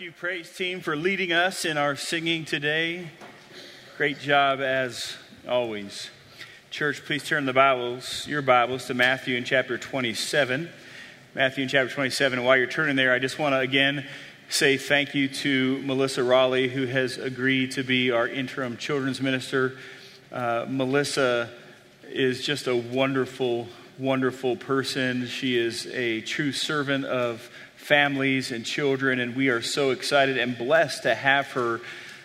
you, praise team, for leading us in our singing today. Great job as always. Church, please turn your Bibles to Matthew in chapter 27. Matthew in chapter 27. And while you're turning there, I just want to again say thank you to Melissa Raleigh, who has agreed to be our interim children's minister. Melissa is just a wonderful, wonderful person. She is a true servant of families and children, and we are so excited and blessed to have her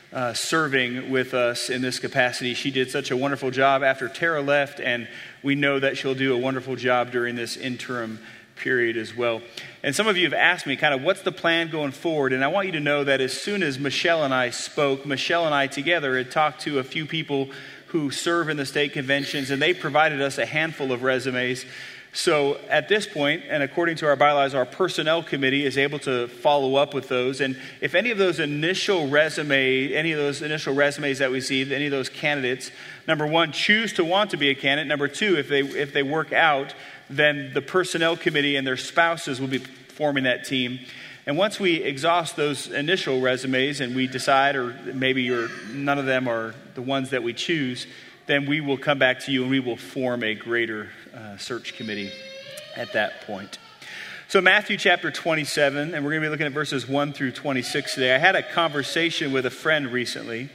serving with us in this capacity. She did such a wonderful job after Tara left, and we know that she'll do a wonderful job during this interim period as well. And some of you have asked me kind of what's the plan going forward, and I want you to know that as soon as Michelle and I spoke, Michelle and I together had talked to a few people who serve in the state conventions, and they provided us a handful of resumes. So at this point, and according to our bylaws, our personnel committee is able to follow up with those. And if any of those initial resumes that we received, any of those candidates, number one, choose to want to be a candidate. Number two, if they work out, then the personnel committee and their spouses will be forming that team. And once we exhaust those initial resumes and we decide, or maybe none of them are the ones that we choose, then we will come back to you and we will form a greater search committee at that point. So Matthew chapter 27, and we're going to be looking at verses 1 through 26 today. I had a conversation with a friend recently,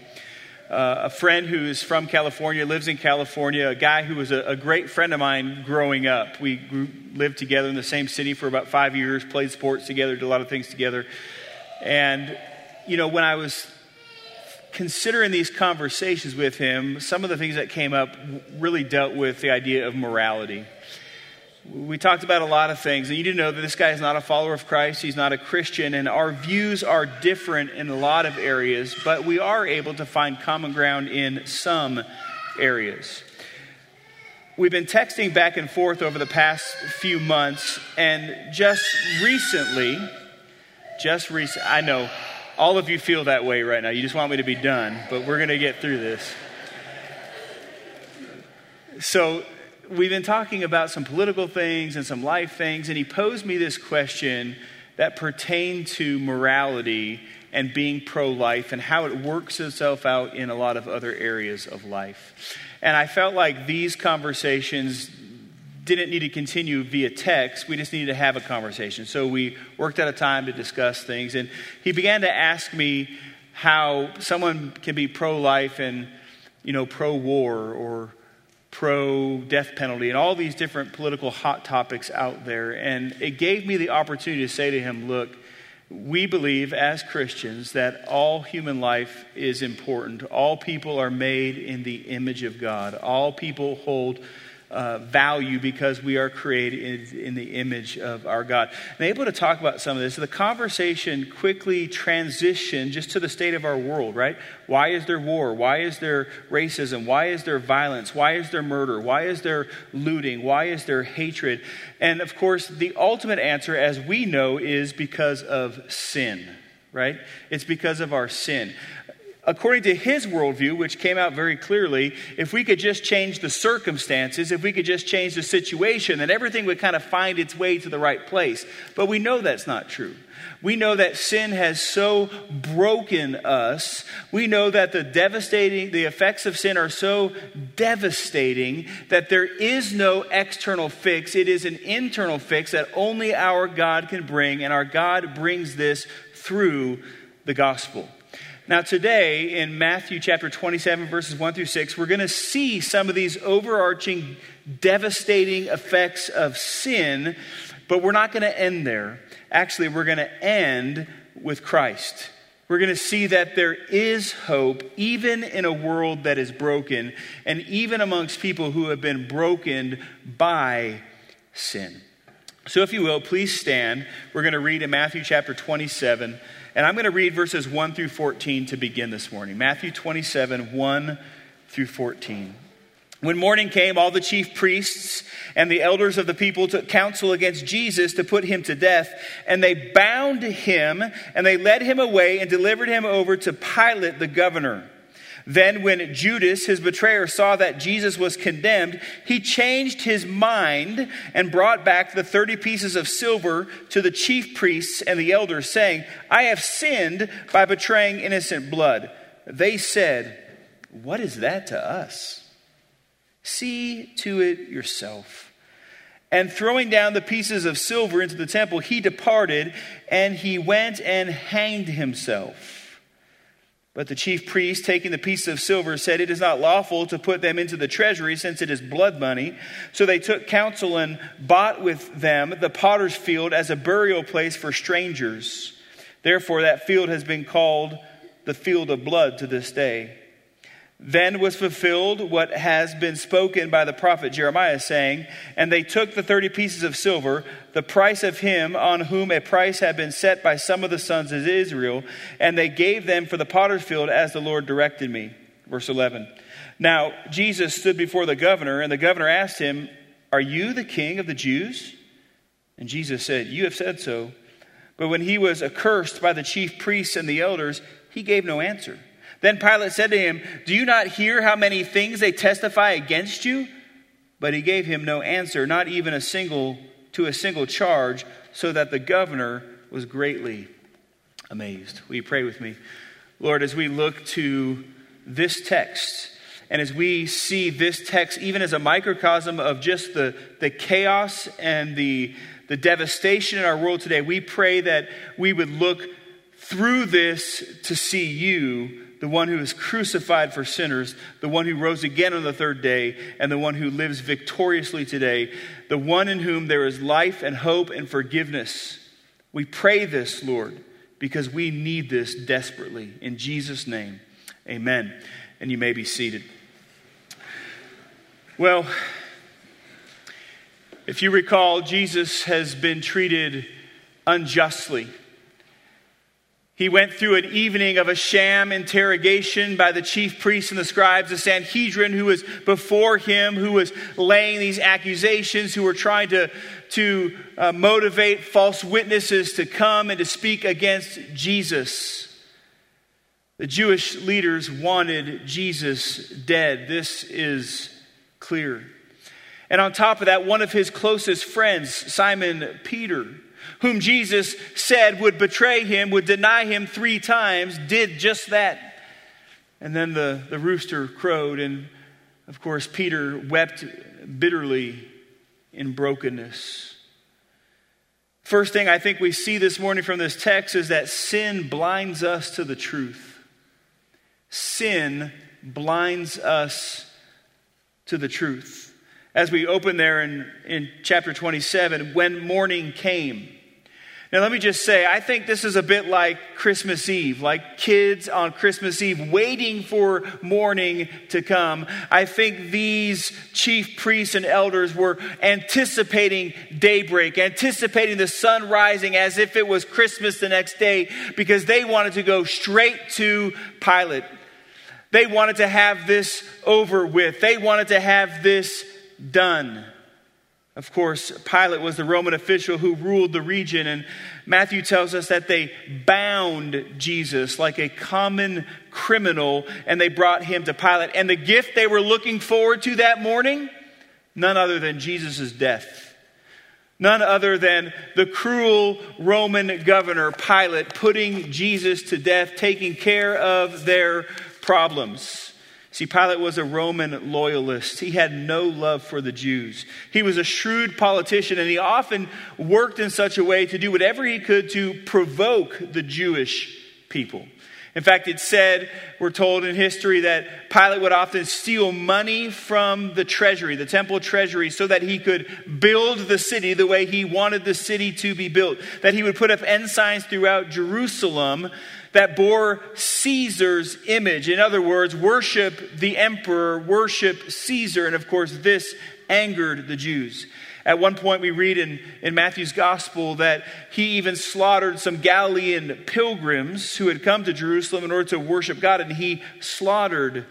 a friend who is from California, lives in California, a guy who was a great friend of mine growing up. We lived together in the same city for about 5 years, played sports together, did a lot of things together. And, when I was considering these conversations with him, some of the things that came up really dealt with the idea of morality. We talked about a lot of things, and you do know that this guy is not a follower of Christ. He's not a Christian, and our views are different in a lot of areas, but we are able to find common ground in some areas. We've been texting back and forth over the past few months, and just recently, I know, all of you feel that way right now. You just want me to be done, but we're going to get through this. So we've been talking about some political things and some life things, and he posed me this question that pertained to morality and being pro-life and how it works itself out in a lot of other areas of life. And I felt like these conversations didn't need to continue via text. We just needed to have a conversation. So we worked out a time to discuss things. And he began to ask me how someone can be pro-life and, pro-war or pro-death penalty and all these different political hot topics out there. And it gave me the opportunity to say to him, look, we believe as Christians that all human life is important. All people are made in the image of God. All people hold value because we are created in the image of our God. And able to talk about some of this. The conversation quickly transitioned just to the state of our world, right? Why is there war? Why is there racism? Why is there violence? Why is there murder? Why is there looting? Why is there hatred? And of course, the ultimate answer, as we know, is because of sin, right? It's because of our sin. According to his worldview, which came out very clearly, if we could just change the circumstances, if we could just change the situation, then everything would kind of find its way to the right place. But we know that's not true. We know that sin has so broken us. We know that the effects of sin are so devastating that there is no external fix. It is an internal fix that only our God can bring, and our God brings this through the gospel. Now today, in Matthew chapter 27, verses 1 through 6, we're going to see some of these overarching, devastating effects of sin, but we're not going to end there. Actually, we're going to end with Christ. We're going to see that there is hope, even in a world that is broken, and even amongst people who have been broken by sin. So if you will, please stand. We're going to read in Matthew chapter 27, and I'm going to read verses 1 through 14 to begin this morning. Matthew 27, 1 through 14. When morning came, all the chief priests and the elders of the people took counsel against Jesus to put him to death. And they bound him, and they led him away and delivered him over to Pilate the governor. Then when Judas, his betrayer, saw that Jesus was condemned, he changed his mind and brought back the 30 pieces of silver to the chief priests and the elders, saying, I have sinned by betraying innocent blood. They said, what is that to us? See to it yourself. And throwing down the pieces of silver into the temple, he departed, and he went and hanged himself. But the chief priest, taking the pieces of silver, said, it is not lawful to put them into the treasury, since it is blood money. So they took counsel and bought with them the potter's field as a burial place for strangers. Therefore that field has been called the field of blood to this day. Then was fulfilled what has been spoken by the prophet Jeremiah, saying, and they took the 30 pieces of silver, the price of him on whom a price had been set by some of the sons of Israel, and they gave them for the potter's field as the Lord directed me. Verse 11. Now Jesus stood before the governor, and the governor asked him, are you the king of the Jews? And Jesus said, you have said so. But when he was accursed by the chief priests and the elders, he gave no answer. Then Pilate said to him, do you not hear how many things they testify against you? But he gave him no answer, not even a single charge, so that the governor was greatly amazed. Will you pray with me? Lord, as we look to this text, and as we see this text even as a microcosm of just the chaos and the devastation in our world today, we pray that we would look through this to see you, the one who is crucified for sinners, the one who rose again on the third day, and the one who lives victoriously today, the one in whom there is life and hope and forgiveness. We pray this, Lord, because we need this desperately. In Jesus' name, amen. And you may be seated. Well, if you recall, Jesus has been treated unjustly. He went through an evening of a sham interrogation by the chief priests and the scribes, the Sanhedrin, who was before him, who was laying these accusations, who were trying to motivate false witnesses to come and to speak against Jesus. The Jewish leaders wanted Jesus dead. This is clear. And on top of that, one of his closest friends, Simon Peter, whom Jesus said would betray him, would deny him 3 times, did just that. And then the rooster crowed, and of course Peter wept bitterly in brokenness. First thing I think we see this morning from this text is that sin blinds us to the truth. Sin blinds us to the truth. As we open there in chapter 27, when morning came. Now let me just say, I think this is a bit like Christmas Eve, like kids on Christmas Eve waiting for morning to come. I think these chief priests and elders were anticipating daybreak, anticipating the sun rising as if it was Christmas the next day, because they wanted to go straight to Pilate. They wanted to have this over with. They wanted to have this done. Of course, Pilate was the Roman official who ruled the region, and Matthew tells us that they bound Jesus like a common criminal, and they brought him to Pilate. And the gift they were looking forward to that morning, none other than Jesus' death. None other than the cruel Roman governor, Pilate, putting Jesus to death, taking care of their problems. See, Pilate was a Roman loyalist. He had no love for the Jews. He was a shrewd politician, and he often worked in such a way to do whatever he could to provoke the Jewish people. In fact, it's said, we're told in history, that Pilate would often steal money from the treasury, the temple treasury, so that he could build the city the way he wanted the city to be built. That he would put up ensigns throughout Jerusalem that bore Caesar's image. In other words, worship the emperor, worship Caesar. And of course, this angered the Jews. At one point we read in Matthew's gospel that he even slaughtered some Galilean pilgrims who had come to Jerusalem in order to worship God, and he slaughtered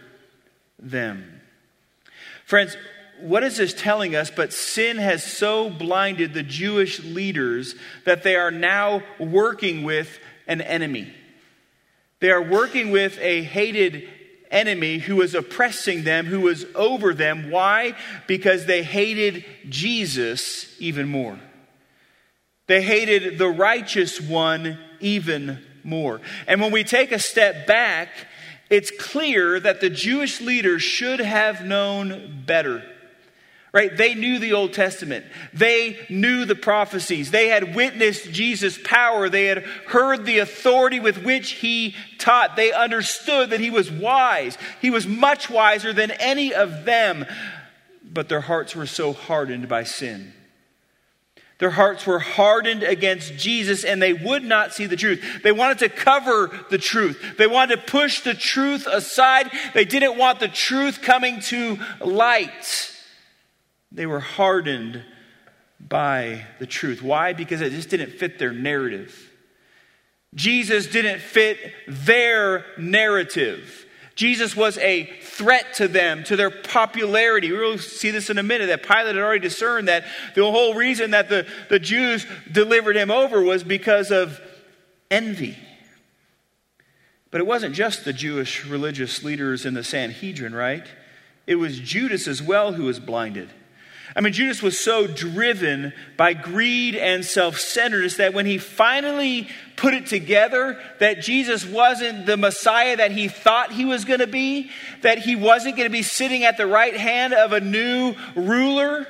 them. Friends, what is this telling us? But sin has so blinded the Jewish leaders that they are now working with an enemy. They are working with a hated enemy who was oppressing them, who was over them. Why? Because they hated Jesus even more. They hated the righteous one even more. And when we take a step back, it's clear that the Jewish leaders should have known better. Right? They knew the Old Testament. They knew the prophecies. They had witnessed Jesus' power. They had heard the authority with which he taught. They understood that he was wise. He was much wiser than any of them. But their hearts were so hardened by sin. Their hearts were hardened against Jesus, and they would not see the truth. They wanted to cover the truth. They wanted to push the truth aside. They didn't want the truth coming to light. They were hardened by the truth. Why? Because it just didn't fit their narrative. Jesus didn't fit their narrative. Jesus was a threat to them, to their popularity. We'll see this in a minute, that Pilate had already discerned that the whole reason that the Jews delivered him over was because of envy. But it wasn't just the Jewish religious leaders in the Sanhedrin, right? It was Judas as well who was blinded. I mean, Judas was so driven by greed and self-centeredness that when he finally put it together that Jesus wasn't the Messiah that he thought he was going to be, that he wasn't going to be sitting at the right hand of a new ruler,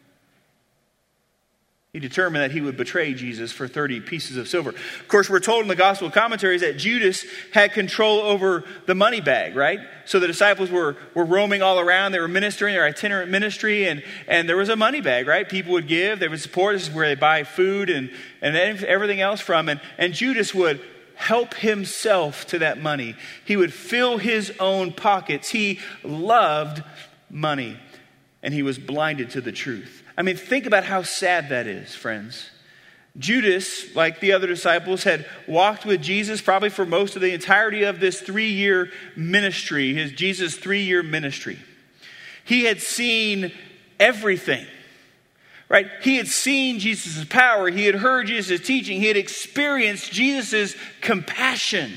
he determined that he would betray Jesus for 30 pieces of silver. Of course, we're told in the gospel commentaries that Judas had control over the money bag, right? So the disciples were roaming all around. They were ministering, their itinerant ministry, and there was a money bag, right? People would give, they would support. This is where they buy food and everything else from. And Judas would help himself to that money. He would fill his own pockets. He loved money, and he was blinded to the truth. I mean, think about how sad that is, friends. Judas, like the other disciples, had walked with Jesus probably for most of the entirety of this 3-year ministry, Jesus' 3-year ministry. He had seen everything, right? He had seen Jesus' power. He had heard Jesus' teaching. He had experienced Jesus' compassion.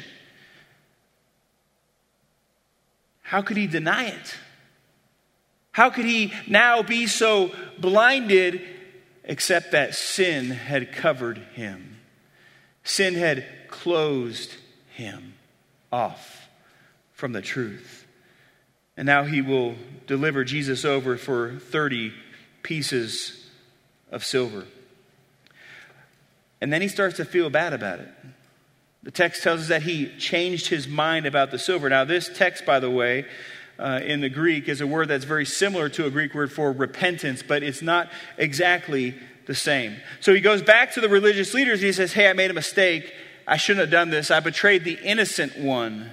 How could he deny it? How could he now be so blinded except that sin had covered him? Sin had closed him off from the truth. And now he will deliver Jesus over for 30 pieces of silver. And then he starts to feel bad about it. The text tells us that he changed his mind about the silver. Now this text, by the way, in the Greek is a word that's very similar to a Greek word for repentance, but it's not exactly the same. So he goes back to the religious leaders and he says, hey, I made a mistake. I shouldn't have done this. I betrayed the innocent one.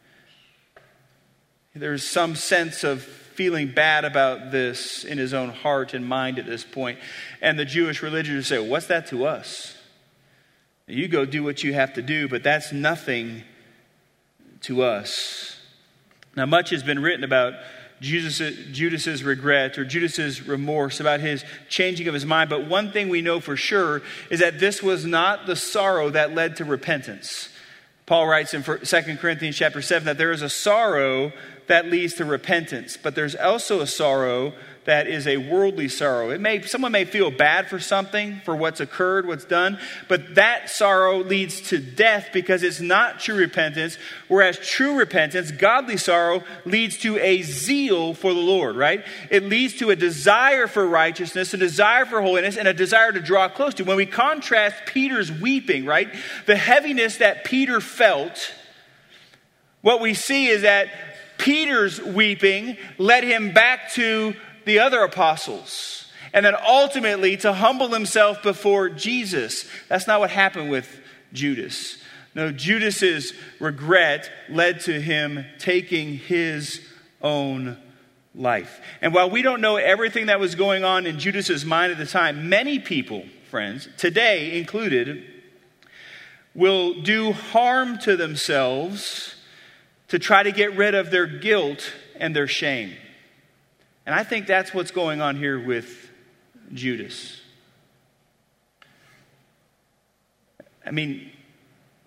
There's some sense of feeling bad about this in his own heart and mind at this point. And the Jewish religious say, what's that to us? You go do what you have to do, but that's nothing to us. Now, much has been written about Judas's regret or Judas's remorse, about his changing of his mind. But one thing we know for sure is that this was not the sorrow that led to repentance. Paul writes in 2 Corinthians chapter 7 that there is a sorrow that leads to repentance, but there's also a sorrow that is a worldly sorrow. Someone may feel bad for something, for what's occurred, what's done, but that sorrow leads to death because it's not true repentance, whereas true repentance, godly sorrow, leads to a zeal for the Lord, right? It leads to a desire for righteousness, a desire for holiness, and a desire to draw close to. When we contrast Peter's weeping, right, the heaviness that Peter felt, what we see is that Peter's weeping led him back to the other apostles, and then ultimately to humble himself before Jesus. That's not what happened with Judas. No, Judas's regret led to him taking his own life. And while we don't know everything that was going on in Judas's mind at the time, many people, friends, today included, will do harm to themselves to try to get rid of their guilt and their shame. And I think that's what's going on here with Judas. I mean,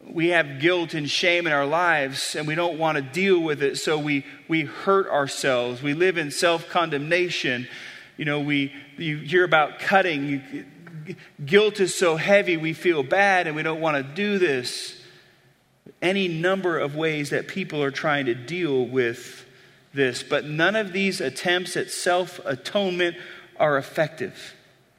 we have guilt and shame in our lives and we don't want to deal with it, so we hurt ourselves. We live in self-condemnation. You hear about cutting. Guilt is so heavy, we feel bad and we don't want to do this. Any number of ways that people are trying to deal with this, but none of these attempts at self-atonement are effective.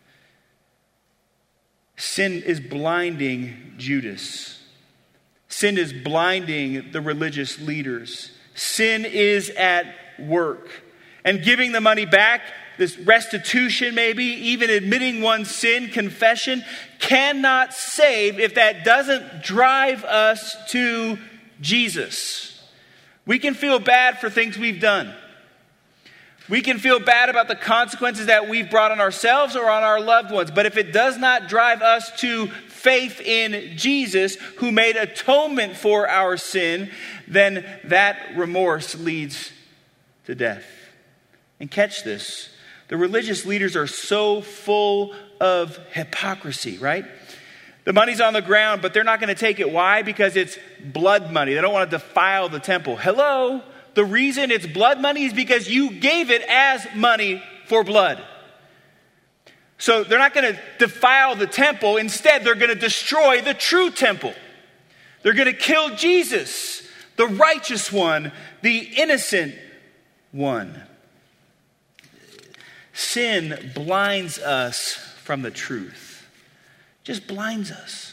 Sin is blinding Judas. Sin is blinding the religious leaders. Sin is at work. And giving the money back, this restitution maybe, even admitting one's sin, confession, cannot save if that doesn't drive us to Jesus. We can feel bad for things we've done. We can feel bad about the consequences that we've brought on ourselves or on our loved ones. But if it does not drive us to faith in Jesus, who made atonement for our sin, then that remorse leads to death. And catch this. The religious leaders are so full of hypocrisy, right? The money's on the ground, but they're not going to take it. Why? Because it's blood money. They don't want to defile the temple. Hello? The reason it's blood money is because you gave it as money for blood. So they're not going to defile the temple. Instead, they're going to destroy the true temple. They're going to kill Jesus, the righteous one, the innocent one. Sin blinds us from the truth. Just blinds us.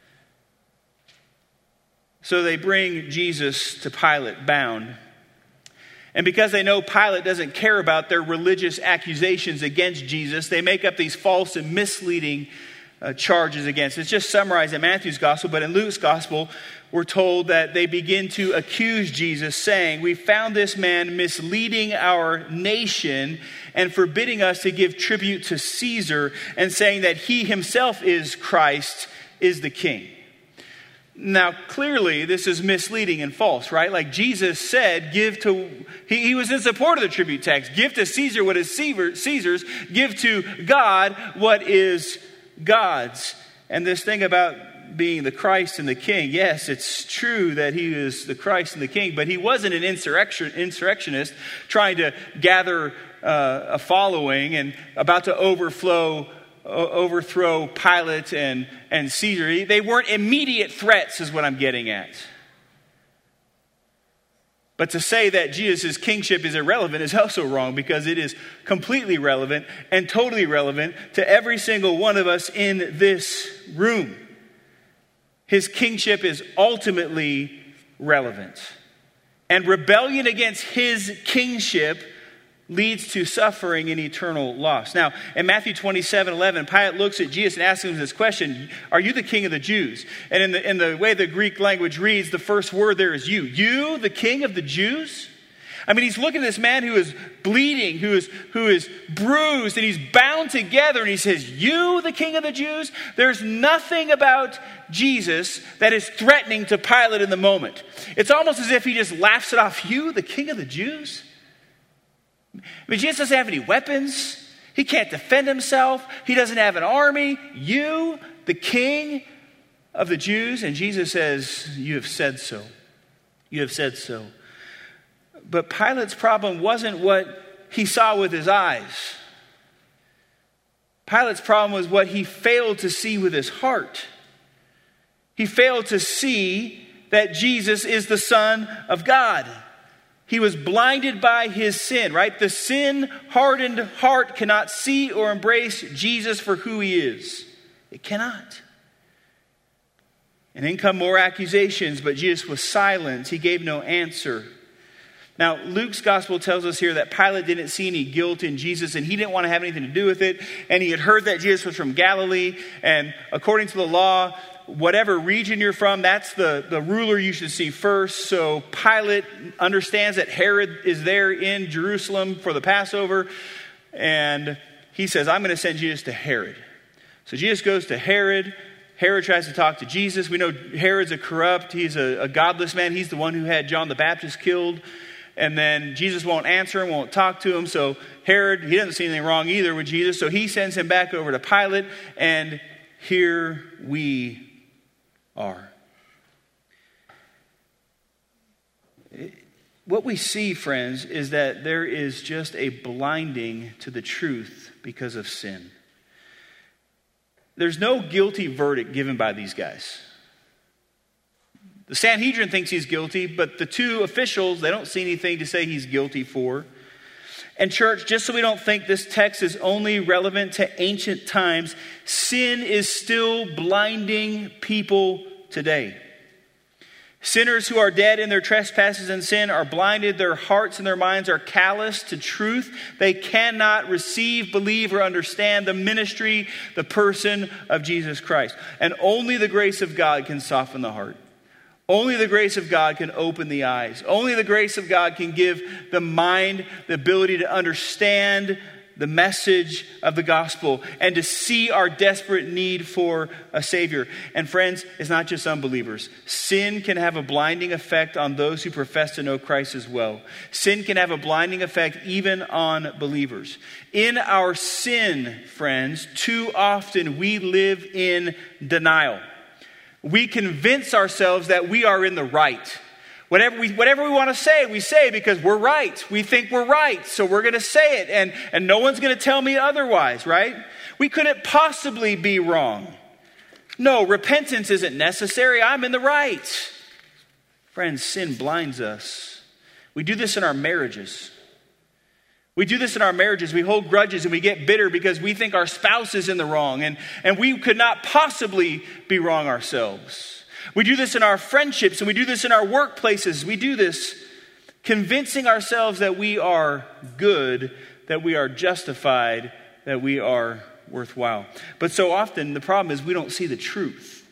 So they bring Jesus to Pilate bound. And because they know Pilate doesn't care about their religious accusations against Jesus, they make up these false and misleading charges against. It's just summarized in Matthew's gospel, but in Luke's gospel, we're told that they begin to accuse Jesus, saying, "We found this man misleading our nation and forbidding us to give tribute to Caesar, and saying that he himself is Christ, is the king." Now, clearly, this is misleading and false, right? Like Jesus said, he was in support of the tribute tax. Give to Caesar what is Caesar's. Give to God what is God's. And this thing about being the Christ and the king, yes, it's true that he is the Christ and the king, but he wasn't an insurrectionist trying to gather a following and about to overthrow Pilate and Caesar. They weren't immediate threats, is what I'm getting at. But to say that Jesus' kingship is irrelevant is also wrong, because it is completely relevant and totally relevant to every single one of us in this room. His kingship is ultimately relevant. And rebellion against his kingship leads to suffering and eternal loss. Now, in Matthew 27:11, Pilate looks at Jesus and asks him this question: "Are you the king of the Jews?" And in the way the Greek language reads, the first word there is you. You, the king of the Jews? I mean, he's looking at this man who is bleeding, who is bruised, and he's bound together, and he says, "You, the king of the Jews?" There's nothing about Jesus that is threatening to Pilate in the moment. It's almost as if he just laughs it off. You, the king of the Jews? I mean, Jesus doesn't have any weapons. He can't defend himself. He doesn't have an army. You, the king of the Jews? And Jesus says, "You have said so. You have said so." But Pilate's problem wasn't what he saw with his eyes. Pilate's problem was what he failed to see with his heart. He failed to see that Jesus is the Son of God. He was blinded by his sin, right? The sin-hardened heart cannot see or embrace Jesus for who he is. It cannot. And in come more accusations, but Jesus was silent. He gave no answer. Now, Luke's gospel tells us here that Pilate didn't see any guilt in Jesus, and he didn't want to have anything to do with it. And he had heard that Jesus was from Galilee, and according to the law, whatever region you're from, that's the ruler you should see first. So Pilate understands that Herod is there in Jerusalem for the Passover, and he says, "I'm going to send Jesus to Herod." So Jesus goes to Herod. Herod tries to talk to Jesus. We know Herod's he's a godless man. He's the one who had John the Baptist killed. And then Jesus won't answer him, won't talk to him. So Herod, he doesn't see anything wrong either with Jesus. So he sends him back over to Pilate. And here we are. what we see, friends, is that there is just a blinding to the truth because of sin. There's no guilty verdict given by these guys. The Sanhedrin thinks he's guilty, but the two officials, they don't see anything to say he's guilty for. And church, just so we don't think this text is only relevant to ancient times, sin is still blinding people today. Sinners who are dead in their trespasses and sin are blinded. Their hearts and their minds are calloused to truth. They cannot receive, believe, or understand the ministry, the person of Jesus Christ. And only the grace of God can soften the heart. Only the grace of God can open the eyes. Only the grace of God can give the mind the ability to understand the message of the gospel and to see our desperate need for a Savior. And friends, it's not just unbelievers. Sin can have a blinding effect on those who profess to know Christ as well. Sin can have a blinding effect even on believers. In our sin, friends, too often we live in denial. We convince ourselves that we are in the right. Whatever we want to say, we say because we're right. We think we're right, so we're going to say it, and no one's going to tell me otherwise, right? We couldn't possibly be wrong. No, repentance isn't necessary. I'm in the right. Friends, sin blinds us. We do this in our marriages. We do this in our marriages. We hold grudges and we get bitter because we think our spouse is in the wrong, and we could not possibly be wrong ourselves. We do this in our friendships and we do this in our workplaces. We do this convincing ourselves that we are good, that we are justified, that we are worthwhile. But so often the problem is we don't see the truth.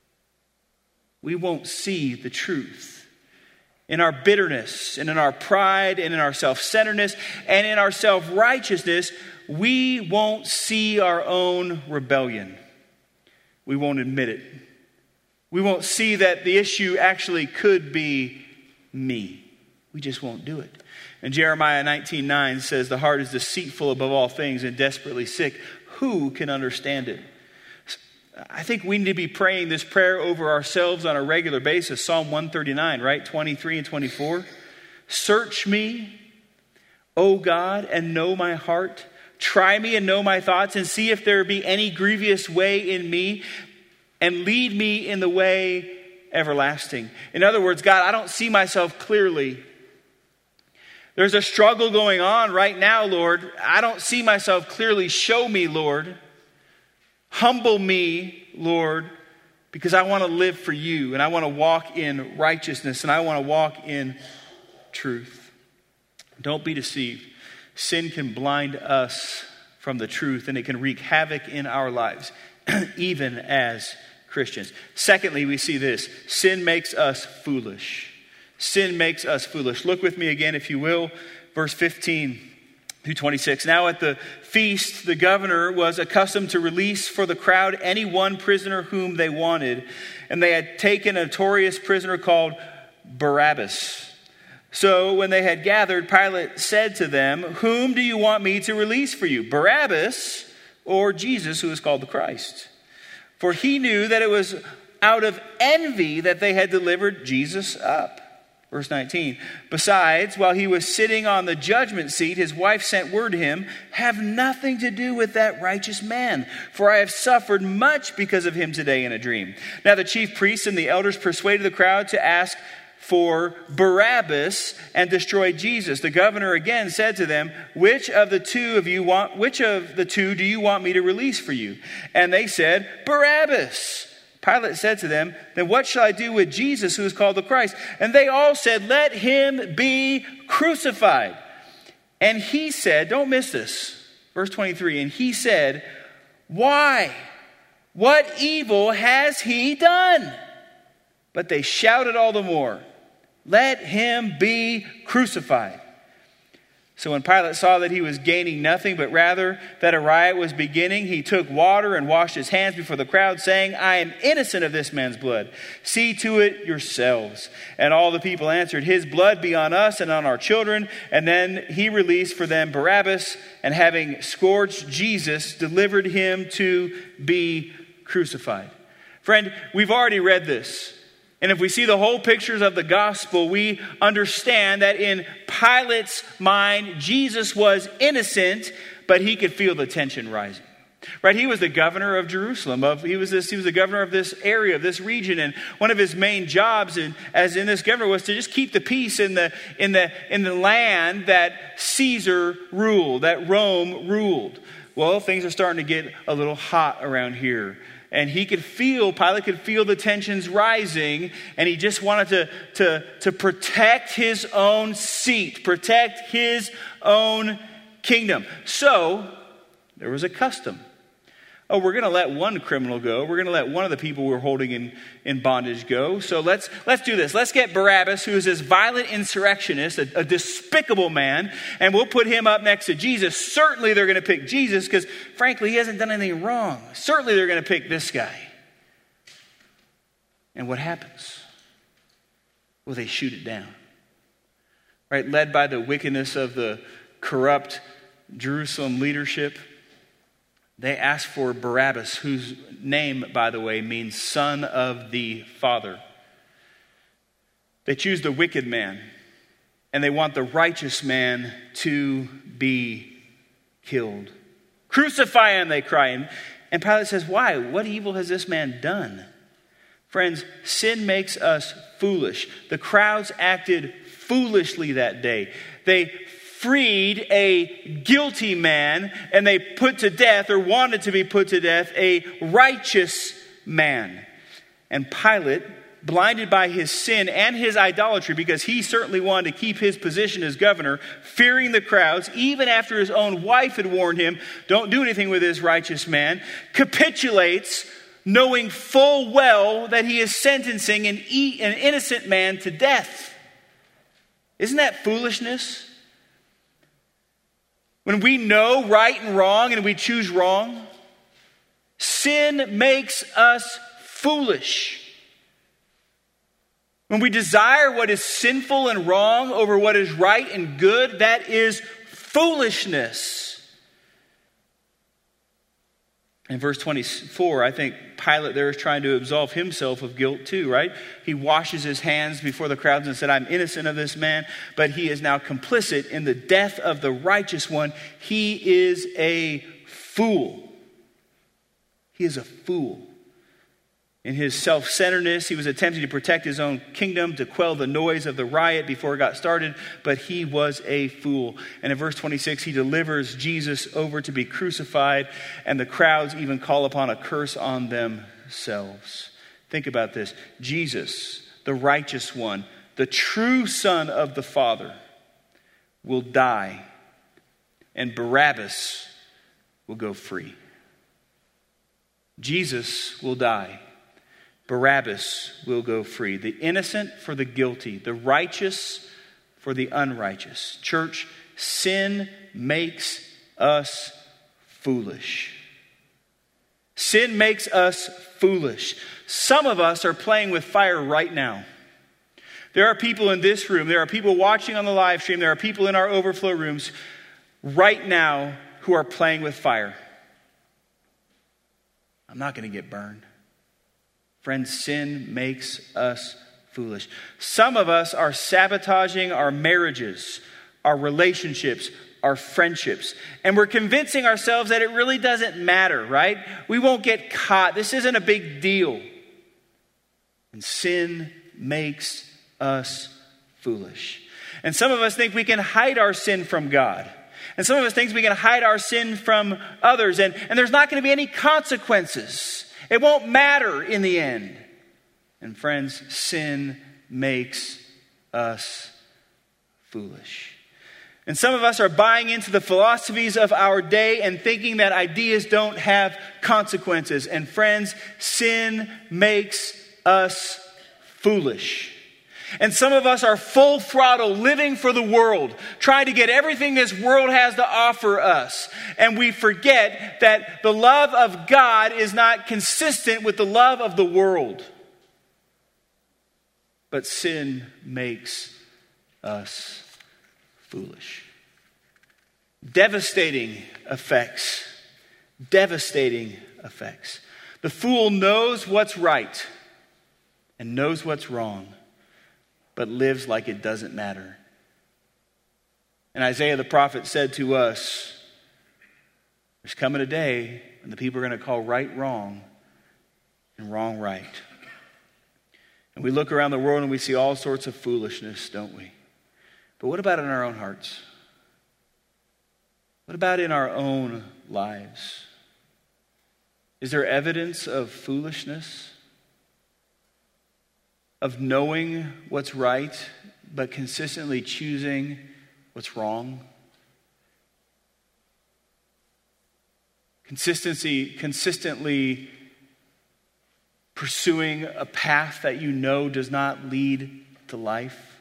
We won't see the truth. In our bitterness and in our pride and in our self-centeredness and in our self-righteousness, we won't see our own rebellion. We won't admit it. We won't see that the issue actually could be me. We just won't do it. And Jeremiah 19:9 says, the heart is deceitful above all things and desperately sick. Who can understand it? I think we need to be praying this prayer over ourselves on a regular basis. Psalm 139, right? 23 and 24. Search me, O God, and know my heart. Try me and know my thoughts and see if there be any grievous way in me, and lead me in the way everlasting. In other words, God, I don't see myself clearly. There's a struggle going on right now, Lord. I don't see myself clearly. Show me, Lord. Humble me, Lord, because I want to live for you and I want to walk in righteousness and I want to walk in truth. Don't be deceived. Sin can blind us from the truth and it can wreak havoc in our lives, even as Christians. Secondly, we see this. Sin makes us foolish. Sin makes us foolish. Look with me again, if you will, verse 15 through 26. Now at the feast, the governor was accustomed to release for the crowd any one prisoner whom they wanted. And they had taken a notorious prisoner called Barabbas. So when they had gathered, Pilate said to them, whom do you want me to release for you, Barabbas or Jesus, who is called the Christ? For he knew that it was out of envy that they had delivered Jesus up. Verse 19. Besides, while he was sitting on the judgment seat, his wife sent word to him, have nothing to do with that righteous man, for I have suffered much because of him today in a dream. Now the chief priests and the elders persuaded the crowd to ask for Barabbas and destroy Jesus. The governor again said to them, which of the two do you want me to release for you? And they said, Barabbas. Pilate said to them, then what shall I do with Jesus, who is called the Christ? And they all said, let him be crucified. And he said, don't miss this, verse 23, and he said, why? What evil has he done? But they shouted all the more, let him be crucified. So when Pilate saw that he was gaining nothing, but rather that a riot was beginning, he took water and washed his hands before the crowd, saying, I am innocent of this man's blood. See to it yourselves. And all the people answered, his blood be on us and on our children. And then he released for them Barabbas, and having scourged Jesus, delivered him to be crucified. Friend, we've already read this. And if we see the whole pictures of the gospel, we understand that in Pilate's mind, Jesus was innocent, but he could feel the tension rising. Right? He was the governor of Jerusalem. He was the governor of this area, of this region. And one of his main jobs as in this governor was to just keep the peace in the land that Caesar ruled, that Rome ruled. Well, things are starting to get a little hot around here. And Pilate could feel the tensions rising, and he just wanted to protect his own seat, protect his own kingdom. So there was a custom. Oh, we're going to let one criminal go. We're going to let one of the people we're holding in bondage go. So let's do this. Let's get Barabbas, who is this violent insurrectionist, a despicable man, and we'll put him up next to Jesus. Certainly they're going to pick Jesus because, frankly, he hasn't done anything wrong. Certainly they're going to pick this guy. And what happens? Well, they shoot it down. Right? Led by the wickedness of the corrupt Jerusalem leadership, they ask for Barabbas, whose name, by the way, means son of the Father. They choose the wicked man, and they want the righteous man to be killed. Crucify him, they cry. And Pilate says, why? What evil has this man done? Friends, sin makes us foolish. The crowds acted foolishly that day. They freed a guilty man, and they put to death, or wanted to be put to death, a righteous man. And Pilate, blinded by his sin and his idolatry, because he certainly wanted to keep his position as governor, fearing the crowds, even after his own wife had warned him, don't do anything with this righteous man, capitulates, knowing full well that he is sentencing an innocent man to death. Isn't that foolishness? When we know right and wrong and we choose wrong, sin makes us foolish. When we desire what is sinful and wrong over what is right and good, that is foolishness. In verse 24, I think Pilate there is trying to absolve himself of guilt too, right? He washes his hands before the crowds and said, I'm innocent of this man, but he is now complicit in the death of the righteous one. He is a fool. He is a fool. In his self-centeredness, he was attempting to protect his own kingdom, to quell the noise of the riot before it got started, but he was a fool. And in verse 26, he delivers Jesus over to be crucified, and the crowds even call upon a curse on themselves. Think about this. Jesus, the righteous one, the true Son of the Father, will die, and Barabbas will go free. Jesus will die. Barabbas will go free. The innocent for the guilty. The righteous for the unrighteous. Church, sin makes us foolish. Sin makes us foolish. Some of us are playing with fire right now. There are people in this room. There are people watching on the live stream. There are people in our overflow rooms right now who are playing with fire. I'm not going to get burned. Friends, sin makes us foolish. Some of us are sabotaging our marriages, our relationships, our friendships. And we're convincing ourselves that it really doesn't matter, right? We won't get caught. This isn't a big deal. And sin makes us foolish. And some of us think we can hide our sin from God. And some of us think we can hide our sin from others. And there's not going to be any consequences. It won't matter in the end. And friends, sin makes us foolish. And some of us are buying into the philosophies of our day and thinking that ideas don't have consequences. And friends, sin makes us foolish. And some of us are full throttle living for the world, trying to get everything this world has to offer us. And we forget that the love of God is not consistent with the love of the world. But sin makes us foolish. Devastating effects. Devastating effects. The fool knows what's right, and knows what's wrong, but lives like it doesn't matter. And Isaiah the prophet said to us, there's coming a day when the people are going to call right wrong and wrong right. And we look around the world and we see all sorts of foolishness, don't we? But what about in our own hearts? What about in our own lives? Is there evidence of foolishness? Of knowing what's right, but consistently choosing what's wrong? Consistently pursuing a path that you know does not lead to life?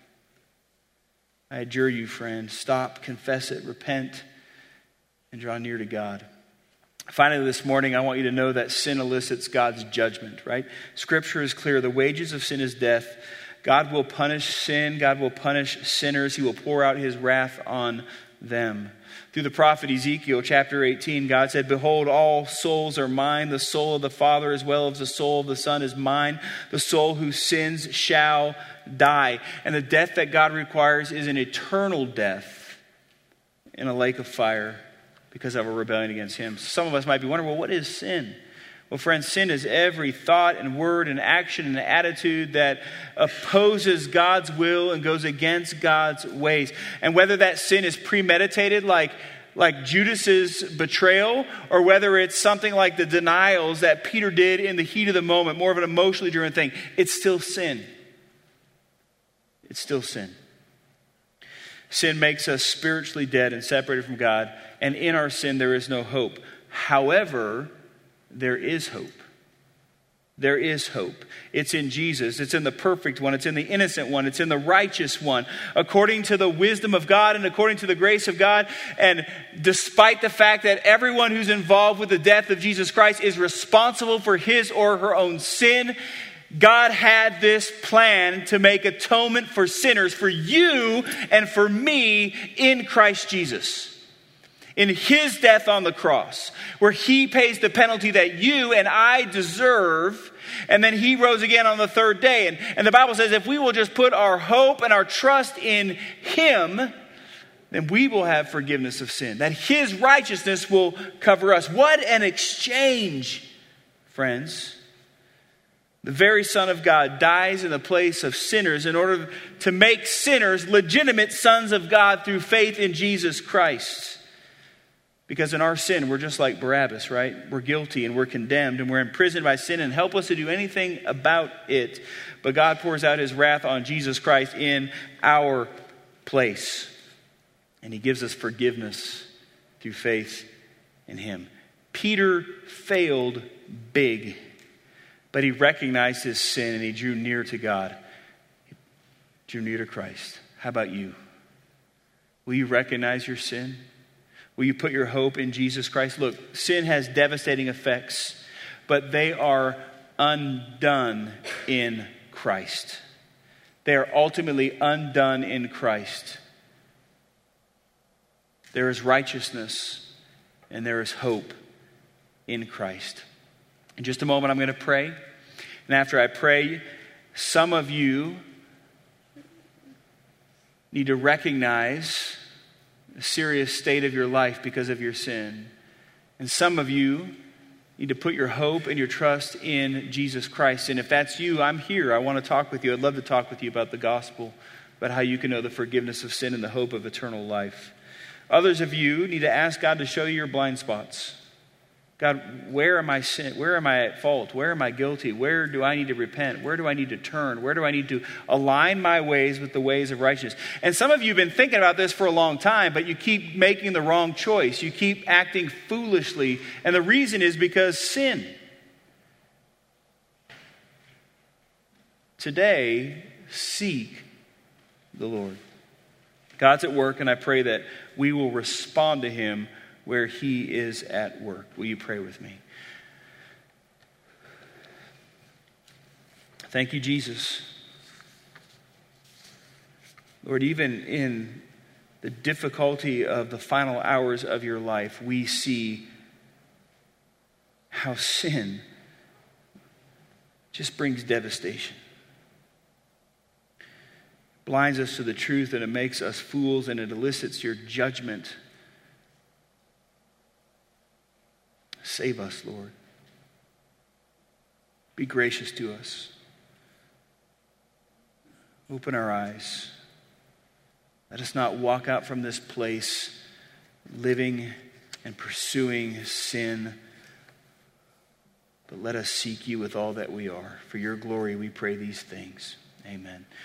I adjure you, friend, stop, confess it, repent, and draw near to God. Finally, this morning, I want you to know that sin elicits God's judgment, right? Scripture is clear. The wages of sin is death. God will punish sin. God will punish sinners. He will pour out his wrath on them. Through the prophet Ezekiel, chapter 18, God said, behold, all souls are mine. The soul of the Father as well as the soul of the Son is mine. The soul who sins shall die. And the death that God requires is an eternal death in a lake of fire because of a rebellion against him. Some of us might be wondering, well, what is sin? Well, friends, sin is every thought and word and action and attitude that opposes God's will and goes against God's ways. And whether that sin is premeditated like Judas's betrayal, or whether it's something like the denials that Peter did in the heat of the moment, more of an emotionally driven thing, it's still sin. It's still sin. Sin makes us spiritually dead and separated from God, and in our sin there is no hope. However, there is hope. There is hope. It's in Jesus. It's in the perfect one. It's in the innocent one. It's in the righteous one. According to the wisdom of God and according to the grace of God, and despite the fact that everyone who's involved with the death of Jesus Christ is responsible for his or her own sin, God had this plan to make atonement for sinners, for you and for me in Christ Jesus. In his death on the cross, where he pays the penalty that you and I deserve, and then he rose again on the third day. And the Bible says if we will just put our hope and our trust in him, then we will have forgiveness of sin. That his righteousness will cover us. What an exchange, friends. The very Son of God dies in the place of sinners in order to make sinners legitimate sons of God through faith in Jesus Christ. Because in our sin, we're just like Barabbas, right? We're guilty and we're condemned and we're imprisoned by sin and helpless to do anything about it. But God pours out his wrath on Jesus Christ in our place. And he gives us forgiveness through faith in him. Peter failed big, but he recognized his sin and he drew near to God. He drew near to Christ. How about you? Will you recognize your sin? Will you put your hope in Jesus Christ? Look, sin has devastating effects, but they are undone in Christ. They are ultimately undone in Christ. There is righteousness and there is hope in Christ. In just a moment, I'm going to pray. And after I pray, some of you need to recognize a serious state of your life because of your sin. And some of you need to put your hope and your trust in Jesus Christ. And if that's you, I'm here. I want to talk with you. I'd love to talk with you about the gospel, about how you can know the forgiveness of sin and the hope of eternal life. Others of you need to ask God to show you your blind spots. God, where am I sin? Where am I at fault? Where am I guilty? Where do I need to repent? Where do I need to turn? Where do I need to align my ways with the ways of righteousness? And some of you have been thinking about this for a long time, but you keep making the wrong choice. You keep acting foolishly. And the reason is because sin. Today, seek the Lord. God's at work, and I pray that we will respond to him where he is at work. Will you pray with me? Thank you, Jesus. Lord, even in the difficulty of the final hours of your life, we see how sin just brings devastation. blinds us to the truth, and it makes us fools, and it elicits your judgment. Save us, Lord. Be gracious to us. Open our eyes. Let us not walk out from this place living and pursuing sin, but let us seek you with all that we are. For your glory, we pray these things. Amen.